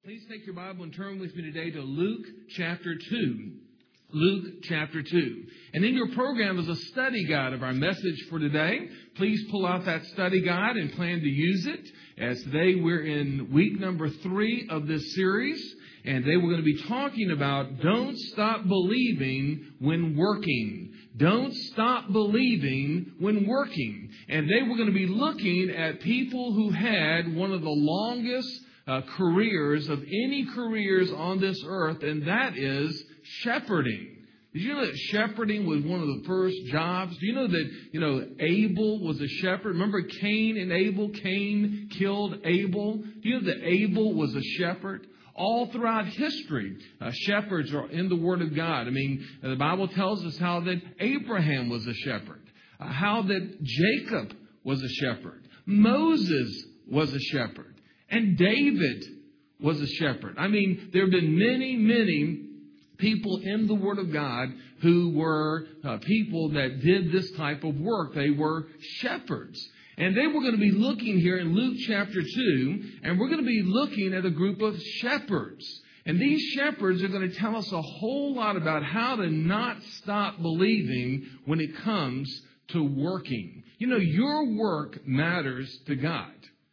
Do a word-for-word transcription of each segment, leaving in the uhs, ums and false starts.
Please take your Bible and turn with me today to Luke chapter two. Luke chapter two. And in your program is a study guide of our message for today. Please pull out that study guide and plan to use it. As today we're in week number three of this series. And today we're going to be talking about don't stop believing when working. Don't stop believing when working. And today we're going to be looking at people who had one of the longest Uh, careers of any careers on this earth, and that is shepherding. Did you know that shepherding was one of the first jobs? Do you know that, you know, Abel was a shepherd? Remember Cain and Abel? Cain killed Abel. Do you know that Abel was a shepherd? All throughout history, uh, shepherds are in the Word of God. I mean, the Bible tells us how that Abraham was a shepherd, uh, how that Jacob was a shepherd, Moses was a shepherd. And David was a shepherd. I mean, there have been many, many people in the Word of God who were uh, people that did this type of work. They were shepherds. And they were going to be looking here in Luke chapter two, and we're going to be looking at a group of shepherds. And these shepherds are going to tell us a whole lot about how to not stop believing when it comes to working. You know, your work matters to God.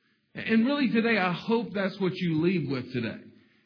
And really today, I hope that's what you leave with today.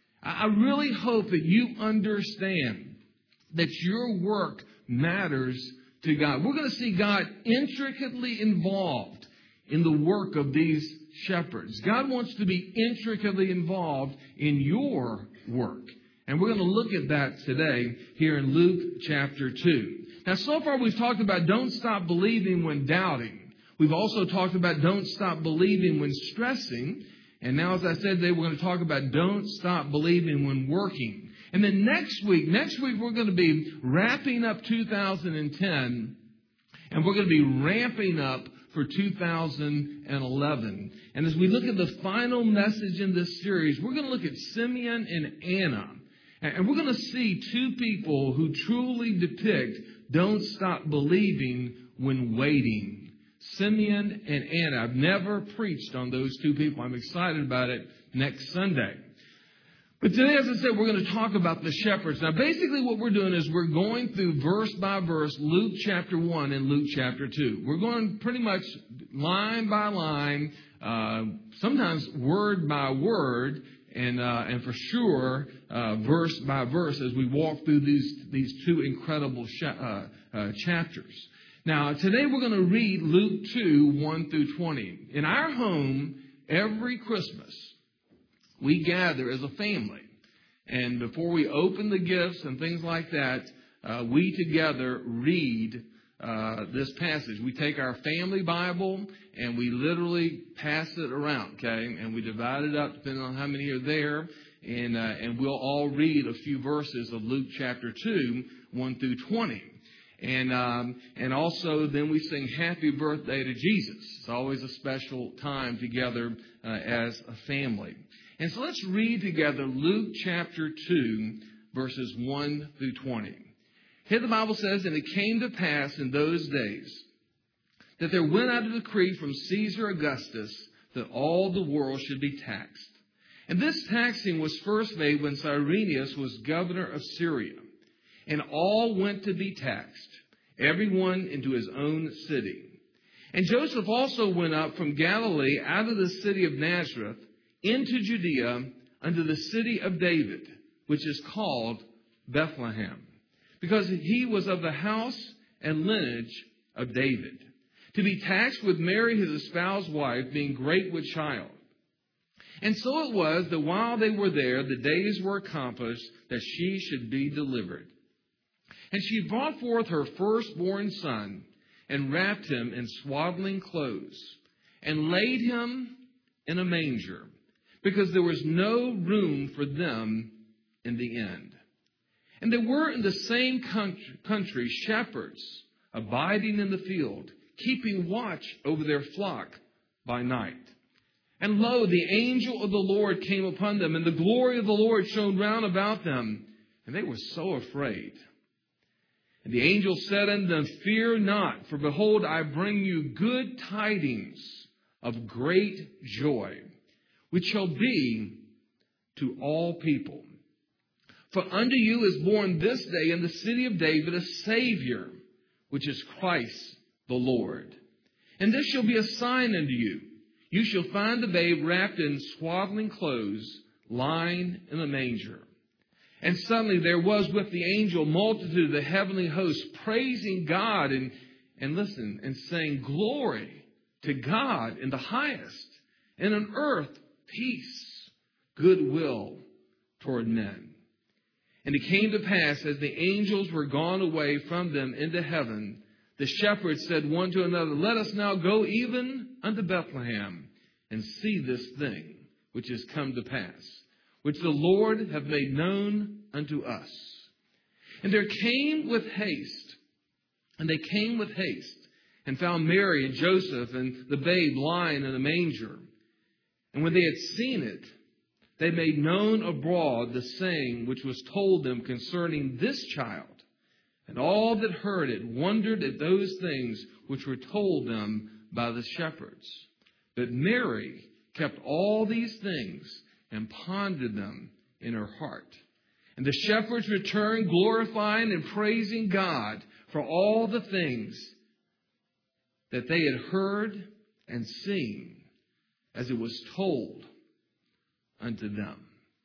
I really hope that you understand that your work matters to God. We're going to see God intricately involved in the work of these shepherds. God wants to be intricately involved in your work. And we're going to look at that today here in Luke chapter two. Now, so far we've talked about don't stop believing when doubting. We've also talked about don't stop believing when stressing. And now, as I said today, we're going to talk about don't stop believing when working. And then next week, next week we're going to be wrapping up two thousand ten. And we're going to be ramping up for two thousand eleven. And as we look at the final message in this series, we're going to look at Simeon and Anna. And we're going to see two people who truly depict don't stop believing when waiting. Simeon and Anna. I've never preached on those two people. I'm excited about it next Sunday. But today, as I said, we're going to talk about the shepherds. Now, basically what we're doing is we're going through verse by verse Luke chapter one and Luke chapter two. We're going pretty much line by line, uh, sometimes word by word, and uh, and for sure uh, verse by verse as we walk through these, these two incredible sh- uh, uh, chapters. Now, today we're going to read Luke two, one through twenty. In our home, every Christmas, we gather as a family. And before we open the gifts and things like that, uh, we together read uh, this passage. We take our family Bible and we literally pass it around, okay? And we divide it up depending on how many are there. And, uh, and we'll all read a few verses of Luke chapter two, one through twenty. And um, and also then we sing Happy Birthday to Jesus. It's always a special time together uh, as a family. And so let's read together Luke chapter two, verses one through twenty. Here the Bible says, and it came to pass in those days that there went out a decree from Caesar Augustus that all the world should be taxed. And this taxing was first made when Cyrenius was governor of Syria. And all went to be taxed, everyone into his own city. And Joseph also went up from Galilee out of the city of Nazareth into Judea unto the city of David, which is called Bethlehem, because he was of the house and lineage of David, to be taxed with Mary his espoused wife, being great with child. And so it was that while they were there, the days were accomplished that she should be delivered. And she brought forth her firstborn son, and wrapped him in swaddling clothes, and laid him in a manger, because there was no room for them in the inn. And there were in the same country shepherds abiding in the field, keeping watch over their flock by night. And lo, the angel of the Lord came upon them, and the glory of the Lord shone round about them, and they were so afraid. And the angel said unto them, fear not, for behold, I bring you good tidings of great joy, which shall be to all people. For unto you is born this day in the city of David a Savior, which is Christ the Lord. And this shall be a sign unto you. You shall find the babe wrapped in swaddling clothes, lying in a manger. And suddenly there was with the angel multitude of the heavenly hosts, praising God and, and listen, and saying, Glory to God in the highest, and on earth peace, goodwill toward men. And it came to pass, as the angels were gone away from them into heaven, the shepherds said one to another, Let us now go even unto Bethlehem, and see this thing which is come to pass, which the Lord hath made known unto us. And there came with haste, and they came with haste, and found Mary and Joseph and the babe lying in a manger. And when they had seen it, they made known abroad the saying which was told them concerning this child. And all that heard it wondered at those things which were told them by the shepherds. But Mary kept all these things and pondered them in her heart. And the shepherds returned, glorifying and praising God for all the things that they had heard and seen, as it was told unto them.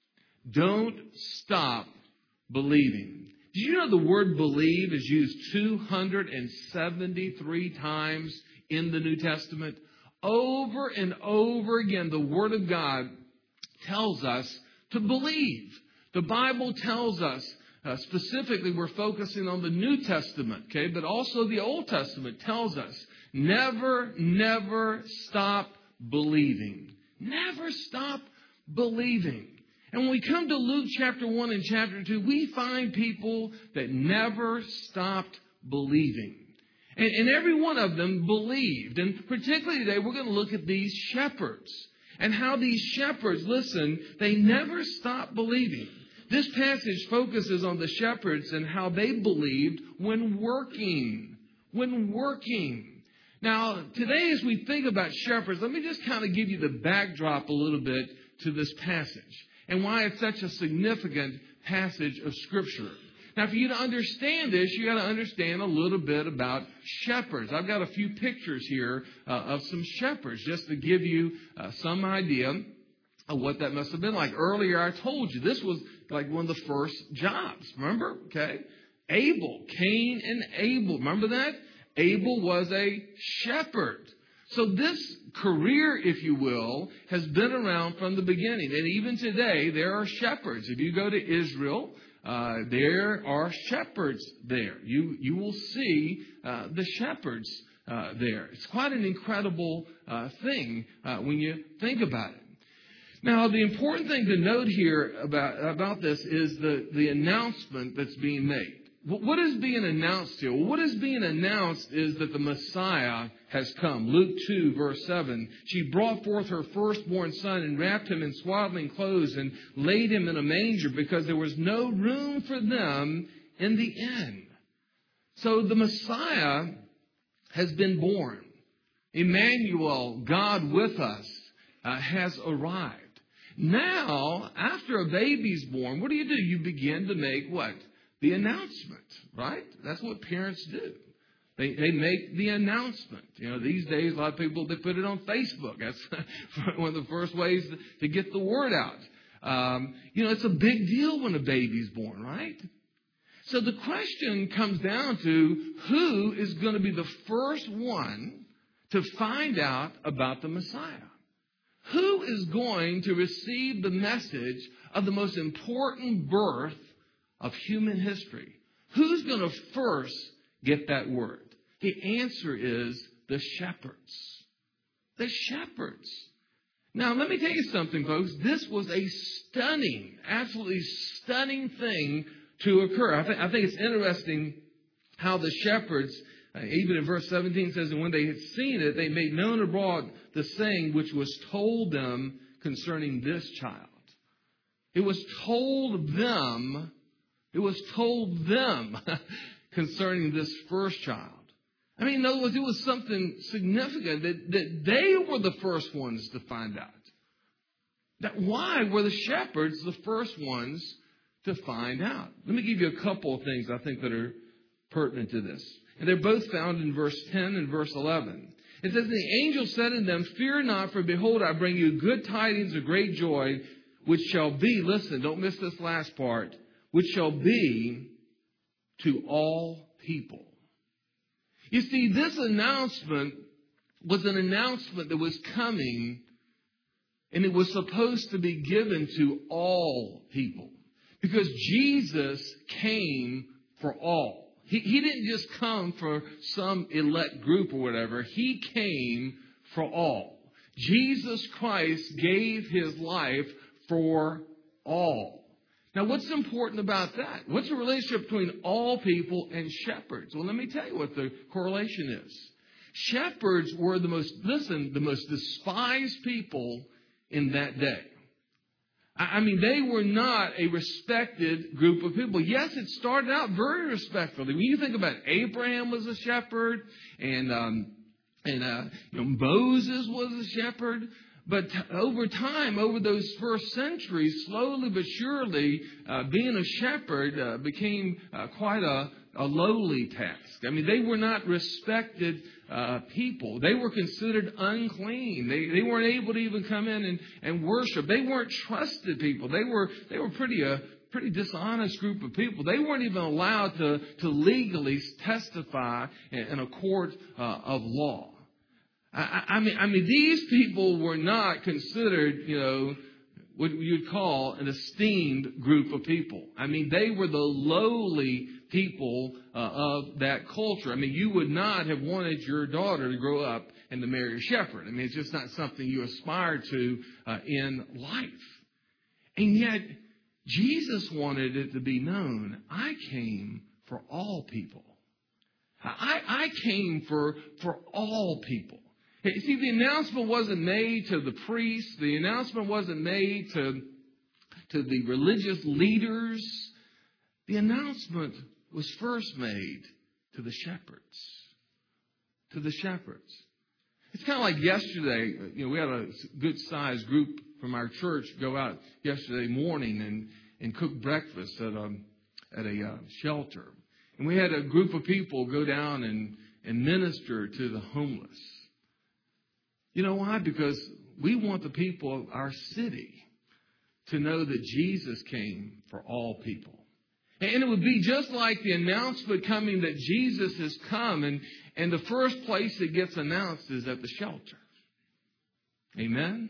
Don't stop believing. Did you know the word believe is used two hundred seventy-three times in the New Testament? Over and over again, the Word of God tells us to believe. The Bible tells us, uh, specifically, we're focusing on the New Testament, okay? But also the Old Testament tells us, never, never stop believing. Never stop believing. And when we come to Luke chapter one and chapter two, we find people that never stopped believing. And, and every one of them believed. And particularly today, we're going to look at these shepherds and how these shepherds, listen, they never stopped believing. This passage focuses on the shepherds and how they believed when working. When working. Now, today as we think about shepherds, let me just kind of give you the backdrop a little bit to this passage and why it's such a significant passage of Scripture. Now, for you to understand this, you got to understand a little bit about shepherds. I've got a few pictures here uh, of some shepherds just to give you uh, some idea of what that must have been like. Earlier, I told you this was like one of the first jobs. Remember? Okay. Abel, Cain and Abel. Remember that? Abel was a shepherd. So this career, if you will, has been around from the beginning. And even today, there are shepherds. If you go to Israel, uh, there are shepherds there. You, you will see uh, the shepherds uh, there. It's quite an incredible uh, thing uh, when you think about it. Now, the important thing to note here about, about this is the, the announcement that's being made. What is being announced here? Well, what is being announced is that the Messiah has come. Luke two, verse seven. She brought forth her firstborn son and wrapped him in swaddling clothes and laid him in a manger because there was no room for them in the inn. So the Messiah has been born. Emmanuel, God with us, uh, has arrived. Now, after a baby's born, what do you do? You begin to make what? The announcement, right? That's what parents do. They they make the announcement. You know, these days, a lot of people, they put it on Facebook. That's one of the first ways to get the word out. Um, you know, it's a big deal when a baby's born, right? So the question comes down to who is going to be the first one to find out about the Messiah? Who is going to receive the message of the most important birth of human history? Who's going to first get that word? The answer is the shepherds. The shepherds. Now, let me tell you something, folks. This was a stunning, absolutely stunning thing to occur. I, th- I think it's interesting how the shepherds, uh, even in verse seventeen says, and when they had seen it, they made known abroad the saying which was told them concerning this child. It was told them It was told them concerning this first child. I mean, in other words, it was something significant that, that they were the first ones to find out. That why were the shepherds the first ones to find out? Let me give you a couple of things I think that are pertinent to this. And they're both found in verse ten and verse eleven. It says, the angel said to them, fear not, for behold, I bring you good tidings of great joy, which shall be, listen, don't miss this last part, which shall be to all people. You see, this announcement was an announcement that was coming, and it was supposed to be given to all people. Because Jesus came for all. He, he didn't just come for some elect group or whatever. He came for all. Jesus Christ gave his life for all. Now, what's important about that? What's the relationship between all people and shepherds? Well, let me tell you what the correlation is. Shepherds were the most, listen, the most despised people in that day. I mean, they were not a respected group of people. Yes, it started out very respectfully. When you think about Abraham was a shepherd, and um, and uh, you know, Moses was a shepherd. But over time, over those first centuries, slowly but surely, uh, being a shepherd uh, became uh, quite a, a lowly task. I mean, they were not respected uh, people. They were considered unclean. They they weren't able to even come in and, and worship. They weren't trusted people. They were they were pretty a pretty dishonest group of people. They weren't even allowed to to legally testify in, in a court uh, of law. I, I mean, I mean, these people were not considered, you know, what you'd call an esteemed group of people. I mean, they were the lowly people uh, of that culture. I mean, you would not have wanted your daughter to grow up and to marry a shepherd. I mean, it's just not something you aspire to uh, in life. And yet, Jesus wanted it to be known, I came for all people. I, I came for, for all people. You see, the announcement wasn't made to the priests. The announcement wasn't made to, to the religious leaders. The announcement was first made to the shepherds. To the shepherds. It's kind of like yesterday. You know, we had a good-sized group from our church go out yesterday morning and, and cook breakfast at a, at a uh, shelter. And we had a group of people go down and, and minister to the homeless. You know why? Because we want the people of our city to know that Jesus came for all people. And it would be just like the announcement coming that Jesus has come. And, and the first place it gets announced is at the shelter. Amen?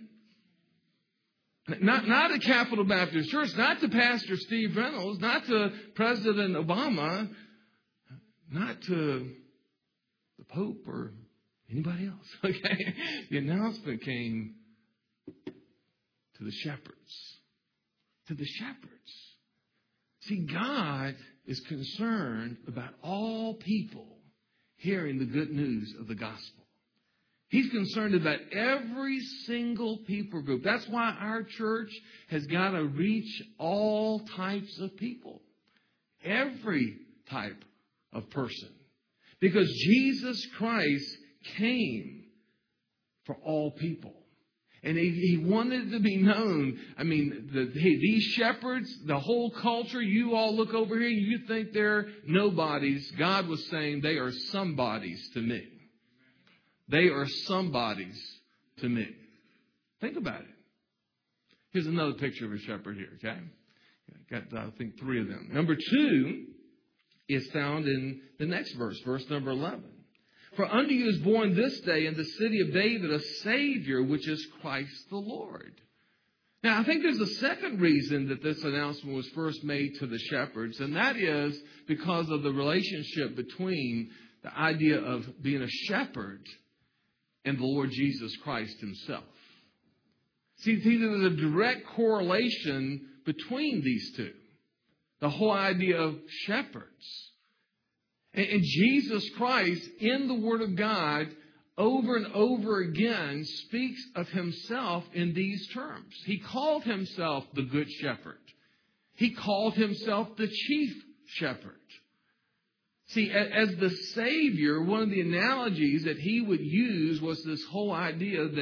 Not, not at Capital Baptist Church, not to Pastor Steve Reynolds, not to President Obama, not to the Pope or anybody else. Okay? The announcement came to the shepherds. To the shepherds. See, God is concerned about all people hearing the good news of the gospel. He's concerned about every single people group. That's why our church has got to reach all types of people. Every type of person. Because Jesus Christ came for all people. And he, he wanted it to be known. I mean, the, hey, these shepherds, the whole culture, you all look over here, you think they're nobodies. God was saying they are somebodies to me. They are somebodies to me. Think about it. Here's another picture of a shepherd here, okay? Got, I think, three of them. Number two is found in the next verse, verse number eleven. For unto you is born this day in the city of David a Savior, which is Christ the Lord. Now, I think there's a second reason that this announcement was first made to the shepherds, and that is because of the relationship between the idea of being a shepherd and the Lord Jesus Christ himself. See, there's a direct correlation between these two. The whole idea of shepherds. And Jesus Christ, in the Word of God, over and over again, speaks of himself in these terms. He called himself the Good Shepherd. He called himself the Chief Shepherd. See, as the Savior, one of the analogies that he would use was this whole idea that,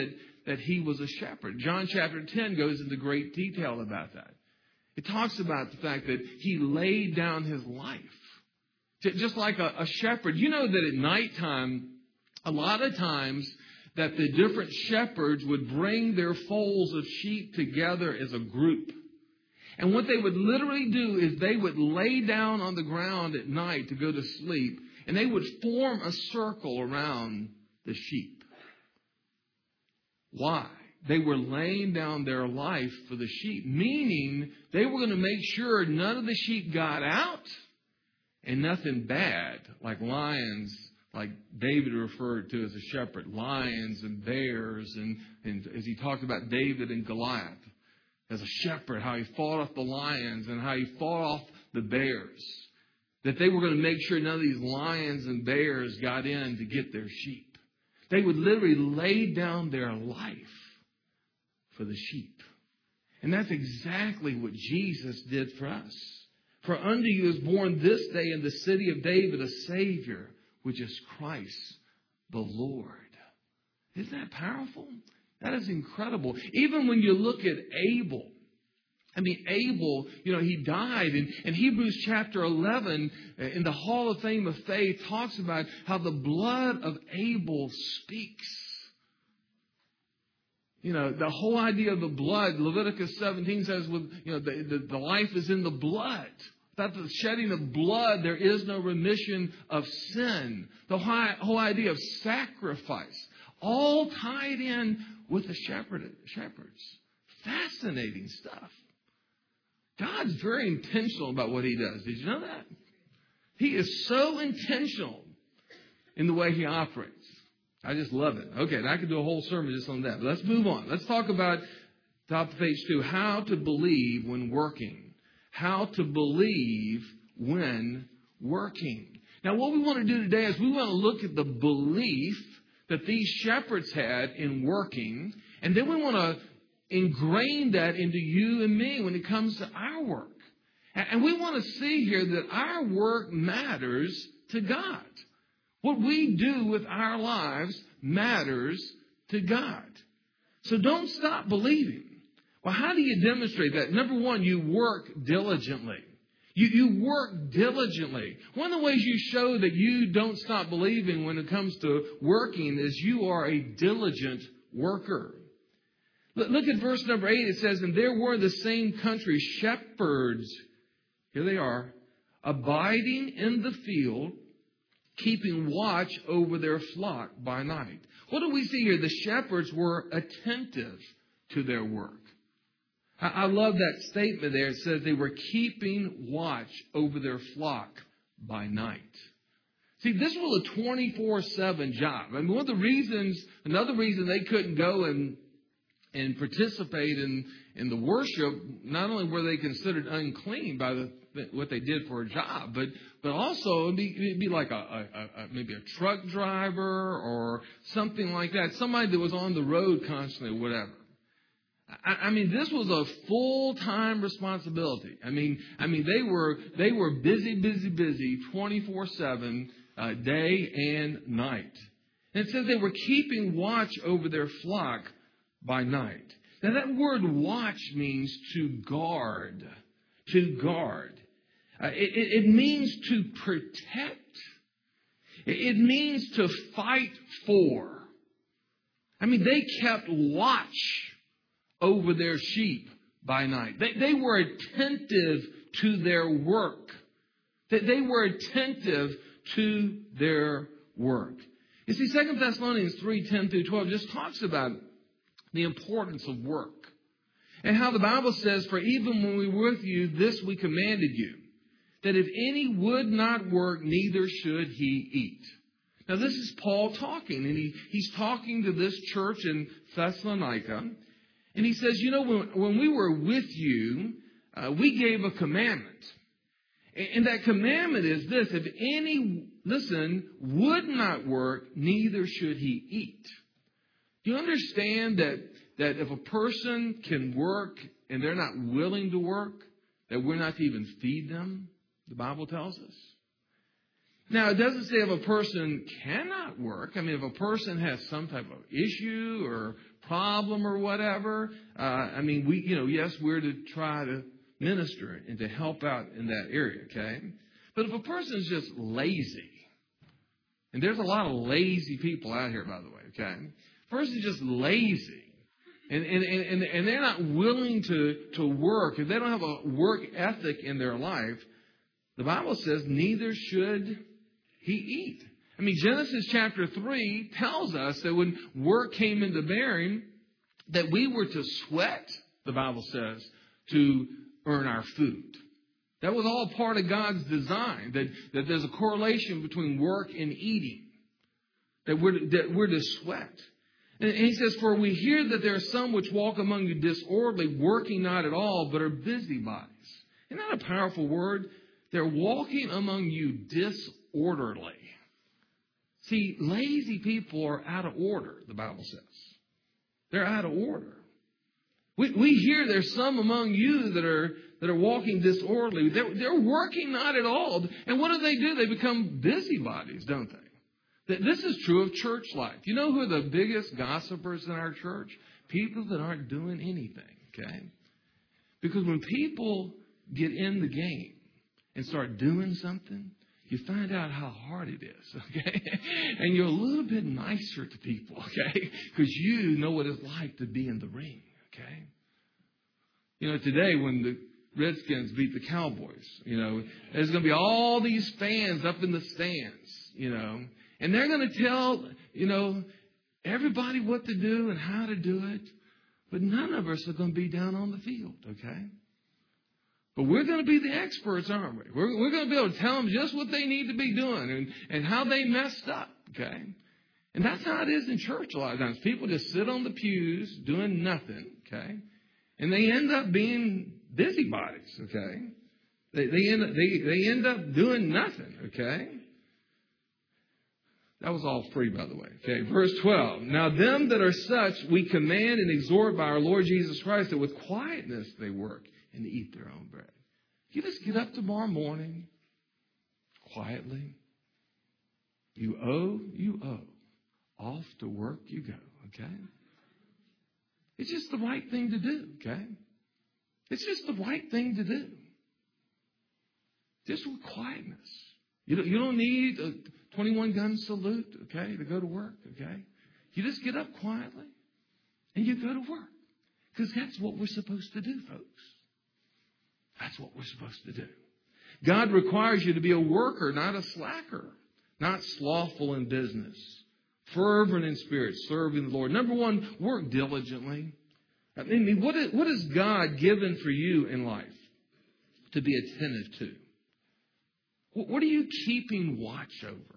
that he was a shepherd. John chapter ten goes into great detail about that. It talks about the fact that he laid down his life. Just like a, a shepherd. You know that at nighttime, a lot of times that the different shepherds would bring their folds of sheep together as a group. And what they would literally do is they would lay down on the ground at night to go to sleep, and they would form a circle around the sheep. Why? They were laying down their life for the sheep, meaning they were going to make sure none of the sheep got out and nothing bad, like lions, like David referred to as a shepherd, lions and bears, and, and as he talked about David and Goliath as a shepherd, how he fought off the lions and how he fought off the bears, that they were going to make sure none of these lions and bears got in to get their sheep. They would literally lay down their life for the sheep. And that's exactly what Jesus did for us. For unto you is born this day in the city of David a Savior, which is Christ the Lord. Isn't that powerful? That is incredible. Even when you look at Abel, I mean, Abel, you know, he died. And, and Hebrews chapter eleven in the Hall of Fame of Faith talks about how the blood of Abel speaks. You know, the whole idea of the blood, Leviticus seventeen says, with, you know, the, the, the life is in the blood. Without the shedding of blood, there is no remission of sin. The whole, whole idea of sacrifice, all tied in with the shepherd, shepherds. Fascinating stuff. God's very intentional about what he does. Did you know that? He is so intentional in the way he operates. I just love it. Okay, and I could do a whole sermon just on that. But let's move on. Let's talk about, top of page two, how to believe when working. How to believe when working. Now, what we want to do today is we want to look at the belief that these shepherds had in working, and then we want to ingrain that into you and me when it comes to our work. And we want to see here that our work matters to God. What we do with our lives matters to God. So don't stop believing. Well, how do you demonstrate that? Number one, you work diligently. You, you work diligently. One of the ways you show that you don't stop believing when it comes to working is you are a diligent worker. Look at verse number eight. It says, and there were in the same country shepherds, here they are, abiding in the field, keeping watch over their flock by night. What do we see here? The shepherds were attentive to their work. I love that statement there. It says they were keeping watch over their flock by night. See, this was a twenty-four seven job. I mean, one of the reasons, another reason they couldn't go and and participate in, in the worship, not only were they considered unclean by the, what they did for a job, but but also it'd be, it'd be like a, a, a maybe a truck driver or something like that, somebody that was on the road constantly, whatever. I mean, this was a full-time responsibility. I mean, I mean, they were they were busy, busy, busy, twenty-four seven, uh, day and night. And it says they were keeping watch over their flock by night. Now, that word watch means to guard, to guard. Uh, it, it means to protect. It means to fight for. I mean, they kept watch over their sheep by night. They, they were attentive to their work. They, they were attentive to their work. You see, Second Thessalonians three, ten through twelve just talks about the importance of work. And how the Bible says, for even when we were with you, this we commanded you, that if any would not work, neither should he eat. Now, this is Paul talking, and he, he's talking to this church in Thessalonica. And he says, you know, when, when we were with you, uh, we gave a commandment. And, and that commandment is this: if any, listen, would not work, neither should he eat. Do you understand that, that if a person can work and they're not willing to work, that we're not to even feed them? The Bible tells us. Now, it doesn't say if a person cannot work. I mean, if a person has some type of issue or problem or whatever, uh, I mean, we, you know, yes, we're to try to minister and to help out in that area, okay? But if a person is just lazy, and there's a lot of lazy people out here, by the way, okay? A person is just lazy, and, and, and, and they're not willing to, to work, if they don't have a work ethic in their life, the Bible says neither should he eat. I mean, Genesis chapter three tells us that when work came into bearing, that we were to sweat, the Bible says, to earn our food. That was all part of God's design, that, that there's a correlation between work and eating, that we're, that we're to sweat. And, and he says, for we hear that there are some which walk among you disorderly, working not at all, but are busybodies. Isn't that a powerful word? They're walking among you disorderly. See, lazy people are out of order, the Bible says. They're out of order. We, we hear there's some among you that are that are walking disorderly. They're, they're working not at all. And what do they do? They become busybodies, don't they? This is true of church life. You know who are the biggest gossipers in our church? People that aren't doing anything, okay? Because when people get in the game and start doing something, you find out how hard it is, okay? And you're a little bit nicer to people, okay? Because you know what it's like to be in the ring, okay? You know, today when the Redskins beat the Cowboys, you know, there's going to be all these fans up in the stands, you know, and they're going to tell, you know, everybody what to do and how to do it. But none of us are going to be down on the field, okay? But we're going to be the experts, aren't we? We're, we're going to be able to tell them just what they need to be doing and, and how they messed up, okay? And that's how it is in church a lot of times. People just sit on the pews doing nothing, okay? And they end up being busybodies, okay? They, they, end, up, they, they end up doing nothing, okay? That was all free, by the way. Okay, verse twelve. Now them that are such we command and exhort by our Lord Jesus Christ that with quietness they work and eat their own bread. You just get up tomorrow morning quietly. You owe, you owe. Off to work you go, okay? It's just the right thing to do, okay? It's just the right thing to do. Just with quietness. You don't, you don't need a twenty-one gun salute, okay, to go to work, okay? You just get up quietly and you go to work. Because that's what we're supposed to do, folks. That's what we're supposed to do. God requires you to be a worker, not a slacker. Not slothful in business. Fervent in spirit, serving the Lord. Number one, work diligently. I mean, what is, what has God given for you in life to be attentive to? What are you keeping watch over?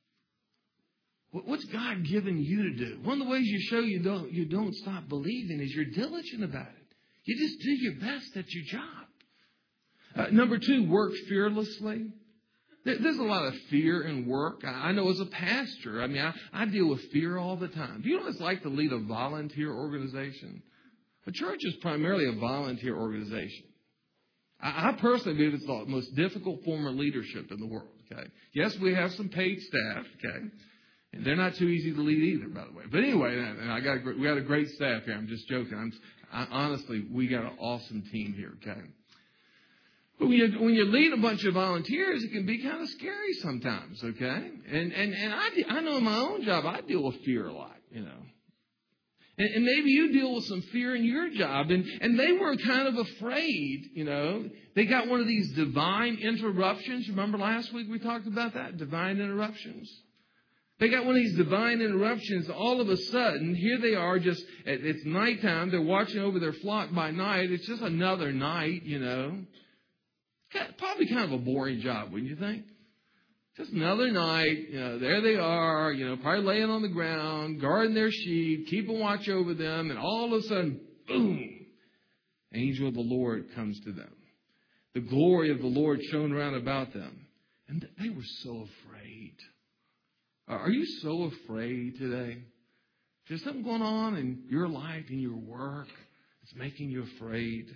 What's God given you to do? One of the ways you show you don't, you don't stop believing is you're diligent about it. You just do your best at your job. Uh, number two, work fearlessly. There's a lot of fear in work. I know as a pastor, I mean, I, I deal with fear all the time. Do you know what it's like to lead a volunteer organization? A church is primarily a volunteer organization. I, I personally believe it's the most difficult form of leadership in the world, okay? Yes, we have some paid staff, okay? And they're not too easy to lead either, by the way. But anyway, and I got a, we got a great staff here. I'm just joking. I'm, I, honestly, we got an awesome team here, okay? But when you, when you lead a bunch of volunteers, it can be kind of scary sometimes, okay? And and and I, I know in my own job, I deal with fear a lot, you know. And, and maybe you deal with some fear in your job. And, and they were kind of afraid, you know. They got one of these divine interruptions. Remember last week we talked about that? Divine interruptions. They got one of these divine interruptions. All of a sudden, here they are just, it's nighttime. They're watching over their flock by night. It's just another night, you know. Probably kind of a boring job, wouldn't you think? Just another night, you know, there they are, you know, probably laying on the ground, guarding their sheep, keeping watch over them, and all of a sudden, boom, angel of the Lord comes to them. The glory of the Lord shone around about them. And they were so afraid. Are you so afraid today? Is there something going on in your life, in your work, that's making you afraid?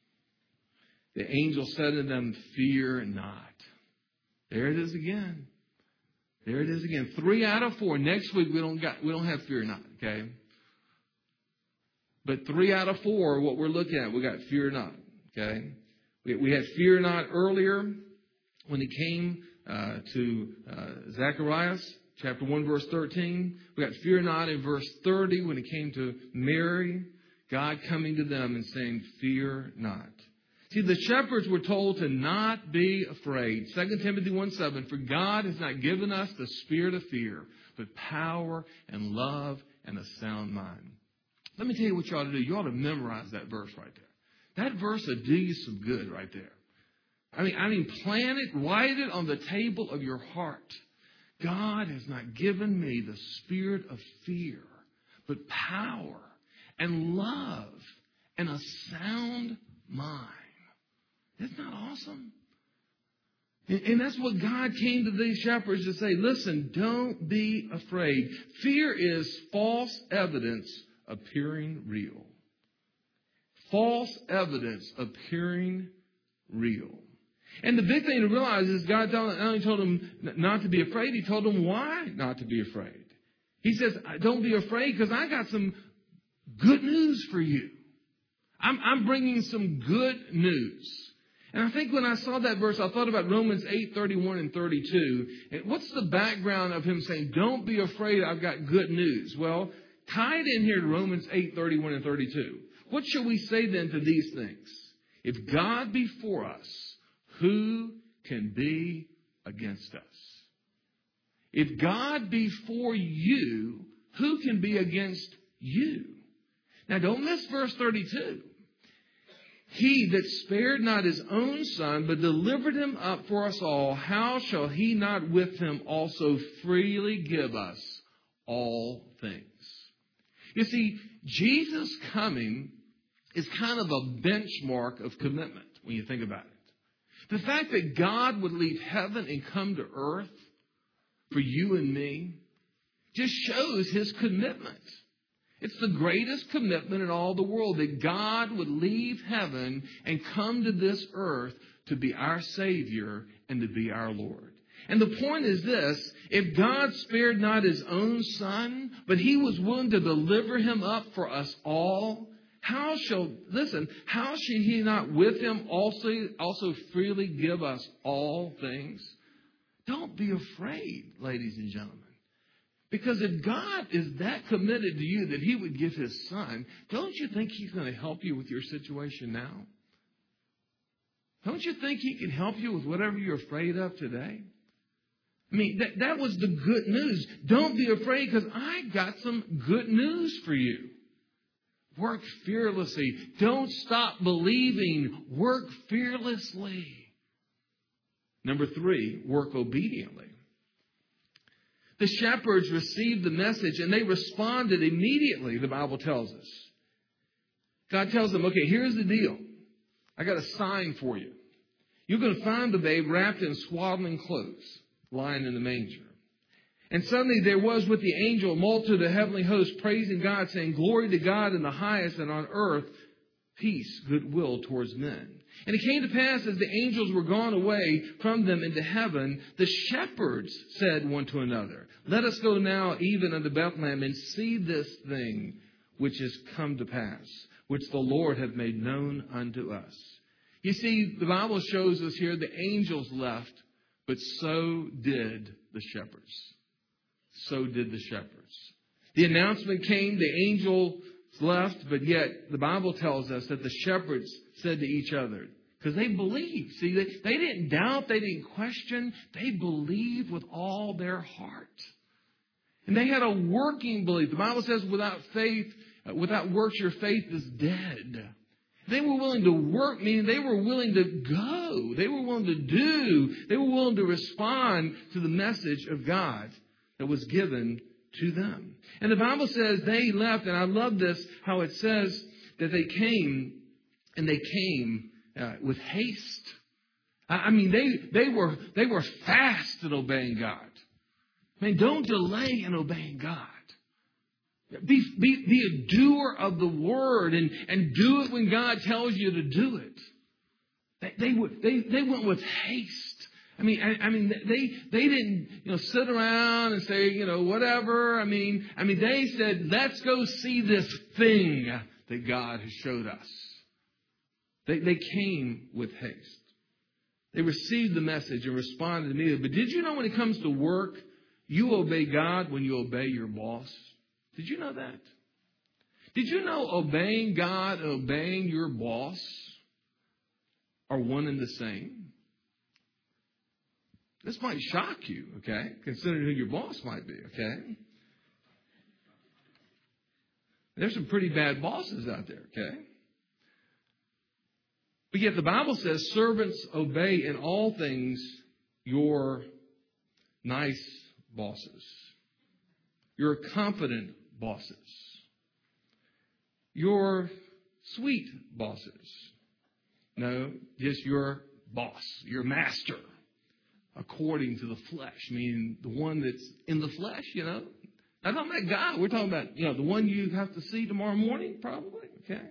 The angel said to them, fear not. There it is again. There it is again. Three out of four. Next week we don't got we don't have fear not, okay? But three out of four, what we're looking at, we got fear not, okay? We, we had fear not earlier when it came uh, to uh, Zacharias, chapter one, verse thirteen. We got fear not in verse thirty when it came to Mary, God coming to them and saying, fear not. See, the shepherds were told to not be afraid. Second Timothy one seven, for God has not given us the spirit of fear, but power and love and a sound mind. Let me tell you what you ought to do. You ought to memorize that verse right there. That verse will do you some good right there. I mean, I mean, plan it, write it on the table of your heart. God has not given me the spirit of fear, but power and love and a sound mind. Isn't that awesome? And, and that's what God came to these shepherds to say. Listen, don't be afraid. Fear is false evidence appearing real. False evidence appearing real. And the big thing to realize is God not only told them not to be afraid, He told them why not to be afraid. He says, don't be afraid because I got some good news for you. I'm, I'm bringing some good news. And I think when I saw that verse, I thought about Romans eight, thirty-one and thirty-two. And what's the background of him saying, don't be afraid, I've got good news? Well, tied in here to Romans eight, thirty-one and thirty-two. What shall we say then to these things? If God be for us, who can be against us? If God be for you, who can be against you? Now don't miss verse thirty-two. He that spared not his own son, but delivered him up for us all, how shall he not with him also freely give us all things? You see, Jesus coming is kind of a benchmark of commitment when you think about it. The fact that God would leave heaven and come to earth for you and me just shows His commitment. It's the greatest commitment in all the world, that God would leave heaven and come to this earth to be our Savior and to be our Lord. And the point is this: if God spared not His own Son, but He was willing to deliver Him up for us all, how shall, listen, how shall He not with Him also, also freely give us all things? Don't be afraid, ladies and gentlemen. Because if God is that committed to you that He would give His Son, don't you think He's going to help you with your situation now? Don't you think He can help you with whatever you're afraid of today? I mean, that, that was the good news. Don't be afraid because I got some good news for you. Work fearlessly. Don't stop believing. Work fearlessly. Number three, work obediently. The shepherds received the message and they responded immediately, the Bible tells us. God tells them, okay, here's the deal. I got a sign for you. You're going to find the babe wrapped in swaddling clothes, lying in the manger. And suddenly there was with the angel a multitude of heavenly hosts praising God, saying, glory to God in the highest, and on earth peace, goodwill towards men. And it came to pass, as the angels were gone away from them into heaven, the shepherds said one to another, let us go now even unto Bethlehem and see this thing which is come to pass, which the Lord hath made known unto us. You see, the Bible shows us here the angels left, but so did the shepherds. So did the shepherds. The announcement came, the angel left, but yet the Bible tells us that the shepherds said to each other, because they believed. See, they, they didn't doubt, they didn't question, they believed with all their heart. And they had a working belief. The Bible says without faith, without works, your faith is dead. They were willing to work, meaning they were willing to go. They were willing to do. They were willing to respond to the message of God that was given to them. And the Bible says they left, and I love this, how it says that they came, and they came uh, with haste. I mean, they they were they were fast in obeying God. I mean, don't delay in obeying God. Be, be, be a doer of the word and, and do it when God tells you to do it. They, they, they, they went with haste. I mean, I, I mean, they they didn't, you know, sit around and say, you know, whatever. I mean, I mean, they said, let's go see this thing that God has showed us. They they came with haste. They received the message and responded immediately. But did you know when it comes to work, you obey God when you obey your boss? Did you know that? Did you know obeying God and obeying your boss are one and the same? This might shock you, okay? Considering who your boss might be, okay? There's some pretty bad bosses out there, okay? But yet the Bible says, servants, obey in all things your nice bosses, your competent bosses, your sweet bosses. No, just your boss, your master, according to the flesh, meaning the one that's in the flesh, you know. Not talking about God. We're talking about, you know, the one you have to see tomorrow morning, probably, okay?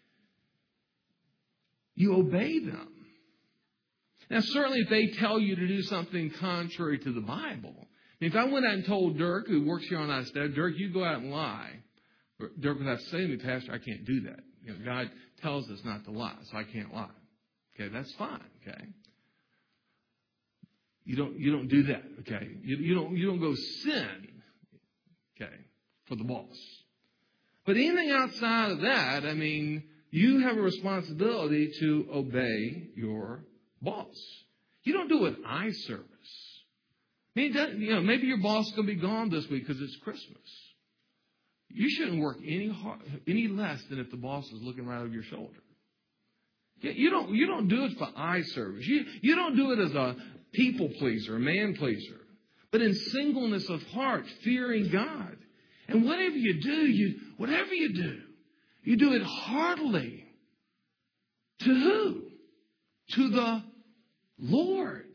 You obey them. Now, certainly if they tell you to do something contrary to the Bible, if I went out and told Dirk, who works here on our staff, Dirk, you go out and lie, Dirk would have to say to me, Pastor, I can't do that. You know, God tells us not to lie, so I can't lie. Okay, that's fine, okay? You don't you don't do that, okay? You, you don't you don't go sin, okay, for the boss. But anything outside of that, I mean, you have a responsibility to obey your boss. You don't do it eye service. I mean, you know, maybe your boss is going to be gone this week because it's Christmas. You shouldn't work any hard, any less than if the boss is looking right over your shoulder. You don't you don't do it for eye service. You you don't do it as a people pleaser, a man pleaser, but in singleness of heart, fearing God. And whatever you do, you whatever you do, you do it heartily. To who? To the Lord.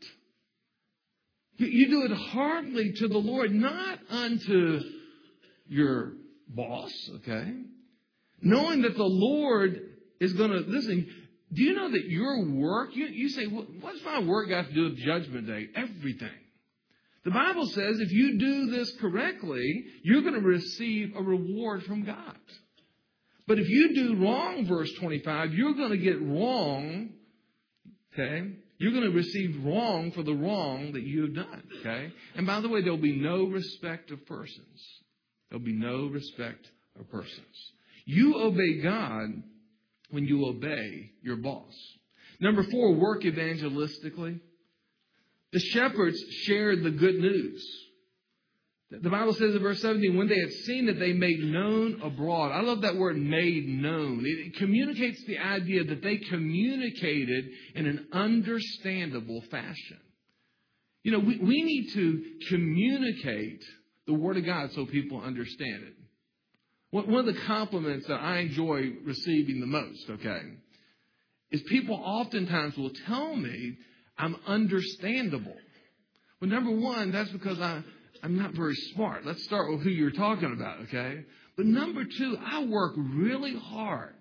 You, you do it heartily to the Lord, not unto your boss, okay? Knowing that the Lord is going to, listen, do you know that your work, you, you say, well, what's my work got to do with Judgment Day? Everything. The Bible says if you do this correctly, you're going to receive a reward from God. But if you do wrong, verse twenty-five, you're going to get wrong, okay? You're going to receive wrong for the wrong that you have done, okay? And by the way, there'll be no respect of persons. There'll be no respect of persons. You obey God when you obey your boss. Number four, work evangelistically. The shepherds shared the good news. The Bible says in verse seventeen, when they had seen it, they made known abroad. I love that word, made known. It communicates the idea that they communicated in an understandable fashion. You know, we, we need to communicate the Word of God so people understand it. One of the compliments that I enjoy receiving the most, okay, is people oftentimes will tell me I'm understandable. Well, number one, that's because I, I'm not very smart. Let's start with who you're talking about, okay? But number two, I work really hard.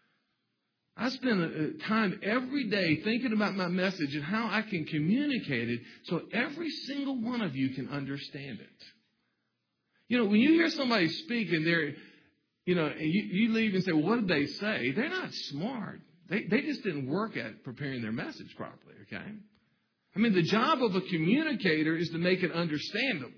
I spend a time every day thinking about my message and how I can communicate it so every single one of you can understand it. You know, when you hear somebody speak and they're, you know, and you, you leave and say, well, what did they say? They're not smart. They, they just didn't work at preparing their message properly, okay? I mean, the job of a communicator is to make it understandable.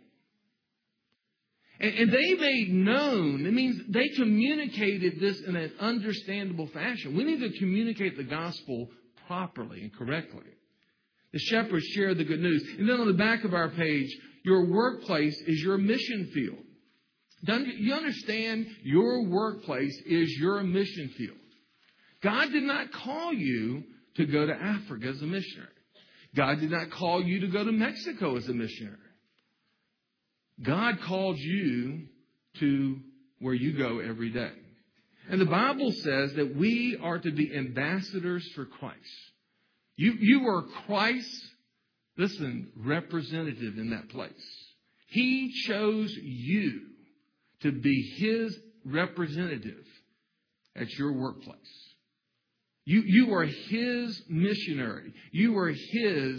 And, and they made known, it means they communicated this in an understandable fashion. We need to communicate the gospel properly and correctly. The shepherds shared the good news. And then on the back of our page, your workplace is your mission field. You understand your workplace is your mission field. God did not call you to go to Africa as a missionary. God did not call you to go to Mexico as a missionary. God called you to where you go every day. And the Bible says that we are to be ambassadors for Christ. You, you are Christ's, listen, representative in that place. He chose you to be His representative at your workplace. You, you are His missionary. You are His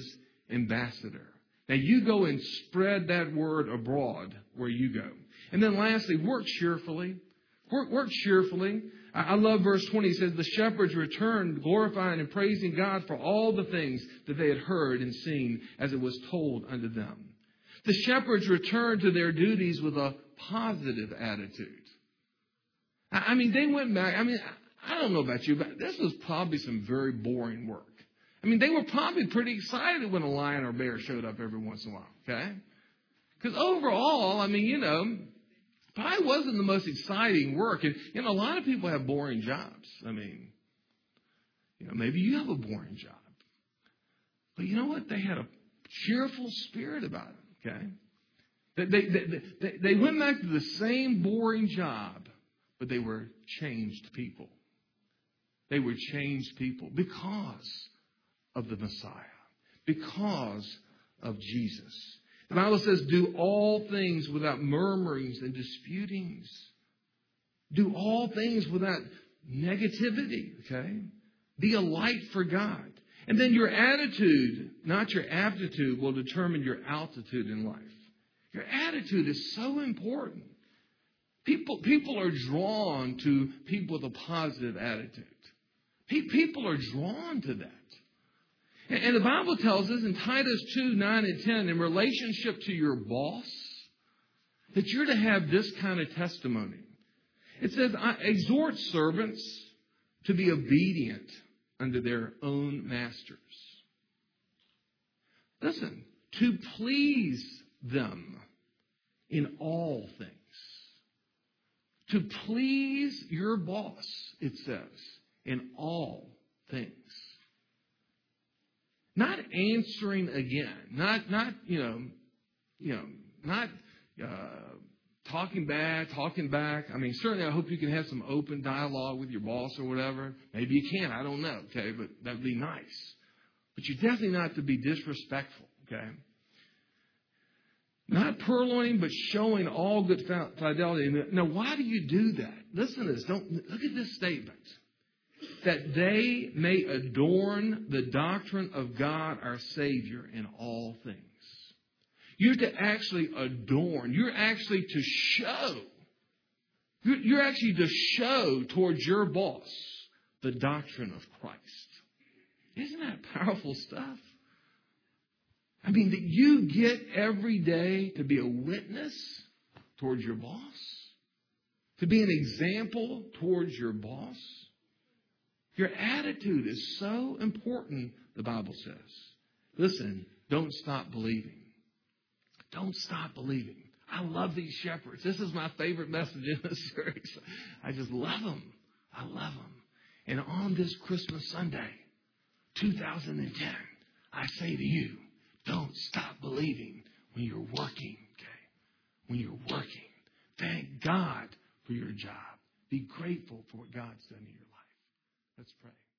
ambassador. Now you go and spread that word abroad where you go. And then lastly, work cheerfully. Work, work cheerfully. I, I love verse twenty. It says, the shepherds returned, glorifying and praising God for all the things that they had heard and seen as it was told unto them. The shepherds returned to their duties with a positive attitude. I, I mean, they went back. I mean, I don't know about you, but this was probably some very boring work. I mean, they were probably pretty excited when a lion or bear showed up every once in a while, okay? Because overall, I mean, you know, probably wasn't the most exciting work. And, you know, a lot of people have boring jobs. I mean, you know, maybe you have a boring job. But you know what? They had a cheerful spirit about it, okay? They, they, they, they, they went back to the same boring job, but they were changed people. They were changed people because of the Messiah, because of Jesus. The Bible says, do all things without murmurings and disputings. Do all things without negativity, okay? Be a light for God. And then your attitude, not your aptitude, will determine your altitude in life. Your attitude is so important. People, people are drawn to people with a positive attitude. People are drawn to that. And the Bible tells us in Titus two, nine and ten, in relationship to your boss, that you're to have this kind of testimony. It says, I exhort servants to be obedient unto their own masters. Listen, to please them in all things. To please your boss, it says, in all things. Not answering again. Not, not you know, you know, not uh, talking back, talking back. I mean, certainly I hope you can have some open dialogue with your boss or whatever. Maybe you can. I don't know, okay? But that would be nice. But you're definitely not to be disrespectful, okay? Not purloining, but showing all good fidelity. Now, why do you do that? Listen to this. Don't look at this statement. That they may adorn the doctrine of God our Savior in all things. You're to actually adorn. You're actually to show. You're, you're actually to show towards your boss the doctrine of Christ. Isn't that powerful stuff? I mean, that you get every day to be a witness towards your boss. To be an example towards your boss. Your attitude is so important, the Bible says. Listen, don't stop believing. Don't stop believing. I love these shepherds. This is my favorite message in this series. I just love them. I love them. And on this Christmas Sunday, two thousand ten, I say to you, don't stop believing when you're working, okay? When you're working. Thank God for your job. Be grateful for what God's done in your life. Let's pray.